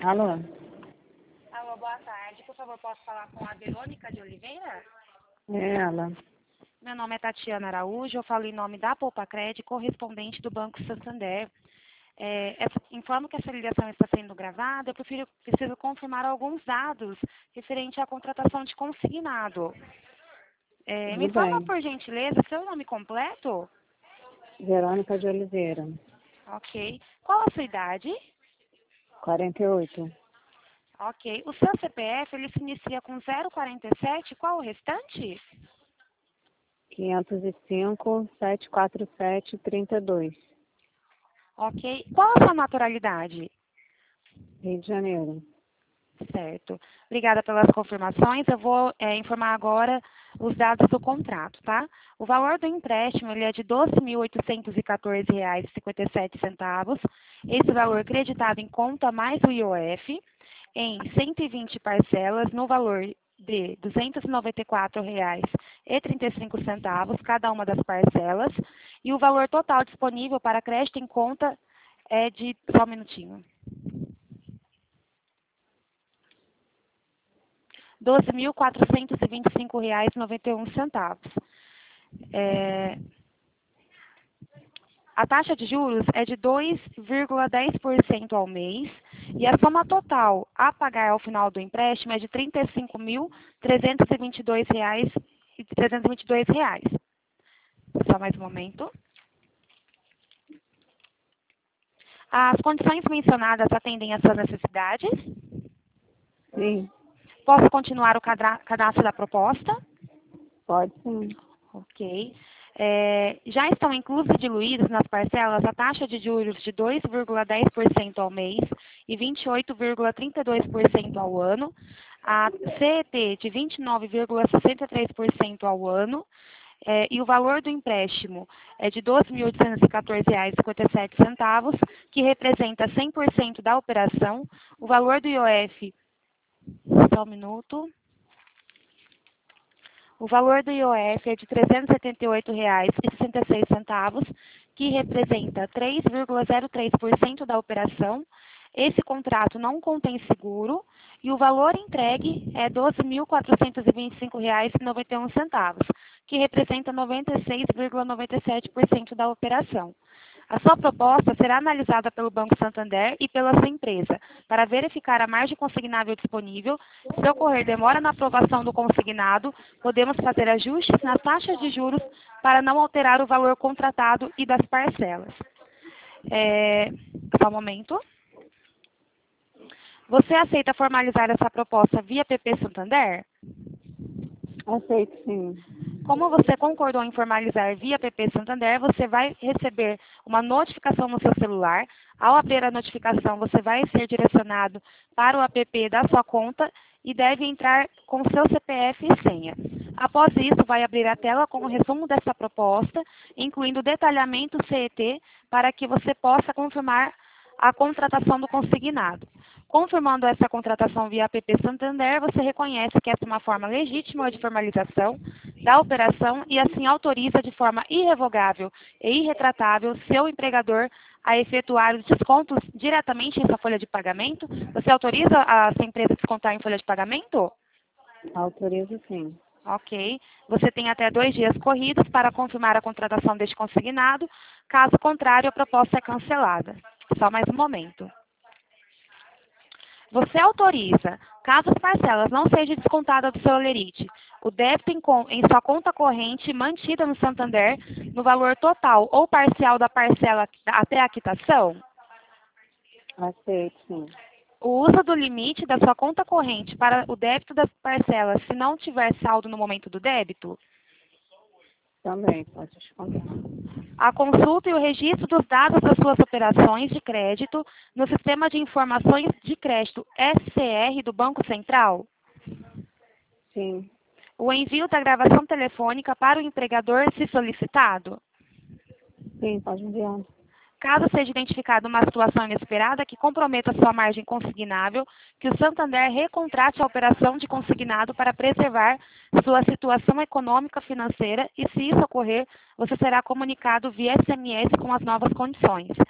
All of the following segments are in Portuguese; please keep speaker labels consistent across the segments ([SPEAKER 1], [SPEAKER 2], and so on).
[SPEAKER 1] Alô?
[SPEAKER 2] Alô, boa tarde. Por favor, posso falar com a Verônica de Oliveira?
[SPEAKER 1] É ela.
[SPEAKER 2] Meu nome é Tatiana Araújo, eu falo em nome da Poupa-Cred, correspondente do Banco Santander. Informo que essa ligação está sendo gravada, preciso confirmar alguns dados referente à contratação de consignado. Me
[SPEAKER 1] Tudo
[SPEAKER 2] informa,
[SPEAKER 1] bem.
[SPEAKER 2] por gentileza, seu nome completo?
[SPEAKER 1] Verônica de Oliveira.
[SPEAKER 2] Ok. Qual a sua idade?
[SPEAKER 1] 48.
[SPEAKER 2] Ok. O seu CPF, ele se inicia com 047, qual o restante?
[SPEAKER 1] 505 747 32.
[SPEAKER 2] Ok. Qual a sua naturalidade?
[SPEAKER 1] Rio de Janeiro.
[SPEAKER 2] Certo. Obrigada pelas confirmações. Eu vou informar agora os dados do contrato, tá? O valor do empréstimo ele é de R$ 12.814,57. Esse valor creditado em conta mais o IOF em 120 parcelas no valor de R$ 294,35, cada uma das parcelas. E o valor total disponível para crédito em conta é de... Só um minutinho. R$ 12.425,91. A taxa de juros é de 2,10% ao mês e a soma total a pagar ao final do empréstimo é de R$ 35.322,322. Só mais um momento. As condições mencionadas atendem às suas necessidades?
[SPEAKER 1] Sim,
[SPEAKER 2] Posso continuar o cadastro da proposta?
[SPEAKER 1] pode sim.
[SPEAKER 2] Ok. Já estão inclusos e diluídos nas parcelas a taxa de juros de 2,10% ao mês e 28,32% ao ano, a CET de 29,63% ao ano, e o valor do empréstimo é de R$ 12.814,57, que representa 100% da operação. O valor do IOF, só um minuto. O valor do IOF é de R$ 378,66, que representa 3,03% da operação. Esse contrato não contém seguro e o valor entregue é R$ 12.425,91, que representa 96,97% da operação. A sua proposta será analisada pelo Banco Santander e pela sua empresa para verificar a margem consignável disponível. Se ocorrer demora na aprovação do consignado, podemos fazer ajustes nas taxas de juros para não alterar o valor contratado e das parcelas. Só um momento. Você aceita formalizar essa proposta via PP Santander?
[SPEAKER 1] Aceito sim.
[SPEAKER 2] Como você concordou em formalizar via PP Santander, você vai receber uma notificação no seu celular. Ao abrir a notificação, você vai ser direcionado para o app da sua conta e deve entrar com o seu CPF e senha. Após isso, vai abrir a tela com o resumo dessa proposta, incluindo o detalhamento CET, para que você possa confirmar a contratação do consignado. Confirmando essa contratação via app Santander, você reconhece que essa é uma forma legítima de formalização da operação e assim autoriza de forma irrevogável e irretratável seu empregador a efetuar os descontos diretamente em sua folha de pagamento. Você autoriza a sua empresa a descontar em folha de pagamento?
[SPEAKER 1] Autorizo sim.
[SPEAKER 2] Ok. Você tem até 2 dias corridos para confirmar a contratação deste consignado. Caso contrário, a proposta é cancelada. Só mais um momento. Você autoriza, caso as parcelas não sejam descontadas do seu holerite, o débito em sua conta corrente mantida no Santander no valor total ou parcial da parcela até a quitação?
[SPEAKER 1] Aceito sim.
[SPEAKER 2] O uso do limite da sua conta corrente para o débito das parcelas se não tiver saldo no momento do débito?
[SPEAKER 1] Também, pode descontar.
[SPEAKER 2] A consulta e o registro dos dados das suas operações de crédito no Sistema de Informações de Crédito SCR do Banco Central?
[SPEAKER 1] Sim,
[SPEAKER 2] O envio da gravação telefônica para o empregador se solicitado?
[SPEAKER 1] sim, pode enviar.
[SPEAKER 2] Caso seja identificada uma situação inesperada que comprometa sua margem consignável, que o Santander recontrate a operação de consignado para preservar sua situação econômica financeira e, se isso ocorrer, você será comunicado via SMS com as novas condições.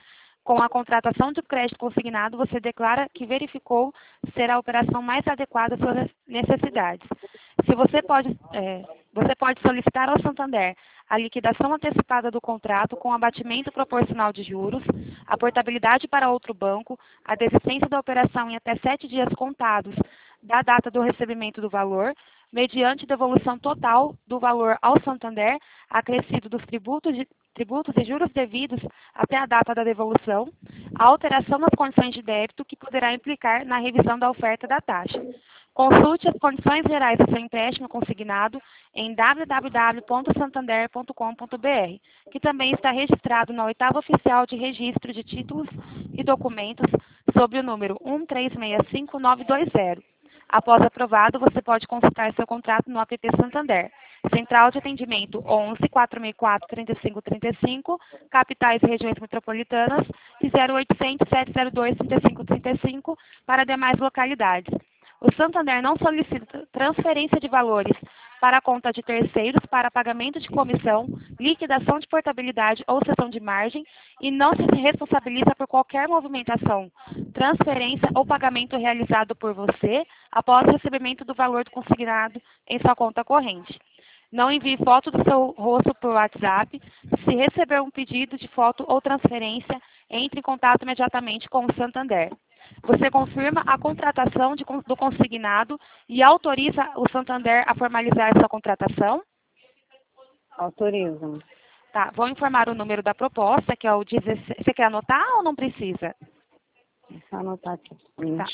[SPEAKER 2] Com a contratação de crédito consignado, você declara que verificou ser a operação mais adequada às suas necessidades. Se você pode solicitar ao Santander a liquidação antecipada do contrato com abatimento proporcional de juros, a portabilidade para outro banco, a desistência da operação em até 7 dias contados da data do recebimento do valor, mediante devolução total do valor ao Santander, acrescido dos tributos e juros devidos até a data da devolução, a alteração nas condições de débito que poderá implicar na revisão da oferta da taxa. Consulte as condições gerais do seu empréstimo consignado em www.santander.com.br, que também está registrado na Oitava Oficial de Registro de Títulos e Documentos, sob o número 1365920. Após aprovado, você pode consultar seu contrato no app Santander. Central de atendimento 11 464 3535, capitais e regiões metropolitanas, e 0800 702 3535 para demais localidades. O Santander não solicita transferência de valores para a conta de terceiros para pagamento de comissão, liquidação de portabilidade ou cessão de margem e não se responsabiliza por qualquer movimentação, transferência ou pagamento realizado por você após o recebimento do valor consignado em sua conta corrente. Não envie foto do seu rosto por WhatsApp. Se receber um pedido de foto ou transferência, entre em contato imediatamente com o Santander. Você confirma a contratação do consignado e autoriza o Santander a formalizar essa contratação?
[SPEAKER 1] Autorizo.
[SPEAKER 2] Tá, vou informar o número da proposta, que é o 16. Você quer anotar ou não precisa?
[SPEAKER 1] Deixa eu anotar aqui.
[SPEAKER 2] Tá.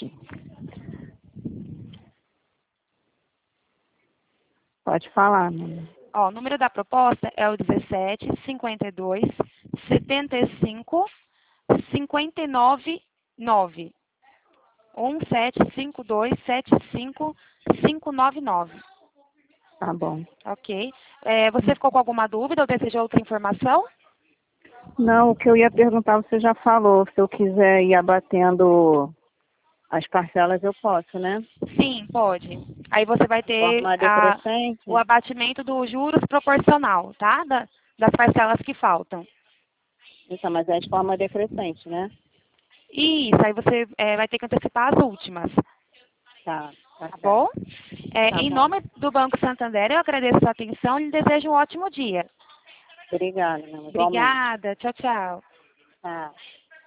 [SPEAKER 1] Pode falar, mãe.
[SPEAKER 2] Ó, o número da proposta é o 17 52 75 59 9. 175275599.
[SPEAKER 1] Tá bom.
[SPEAKER 2] Ok. Você ficou com alguma dúvida ou deseja outra informação?
[SPEAKER 1] Não, o que eu ia perguntar você já falou. Se eu quiser ir abatendo as parcelas, eu posso, né?
[SPEAKER 2] Sim, pode. Aí você vai ter
[SPEAKER 1] Forma decrescente?
[SPEAKER 2] o abatimento dos juros proporcional, tá? Das parcelas que faltam.
[SPEAKER 1] Isso, mas é de forma decrescente, né?
[SPEAKER 2] Isso, aí você vai ter que antecipar as últimas.
[SPEAKER 1] Tá
[SPEAKER 2] Tá bom? Em
[SPEAKER 1] bom.
[SPEAKER 2] nome do Banco Santander, eu agradeço a sua atenção e lhe desejo um ótimo dia.
[SPEAKER 1] Obrigada, meu amor.
[SPEAKER 2] Obrigada. Tchau, tchau.
[SPEAKER 1] Tá.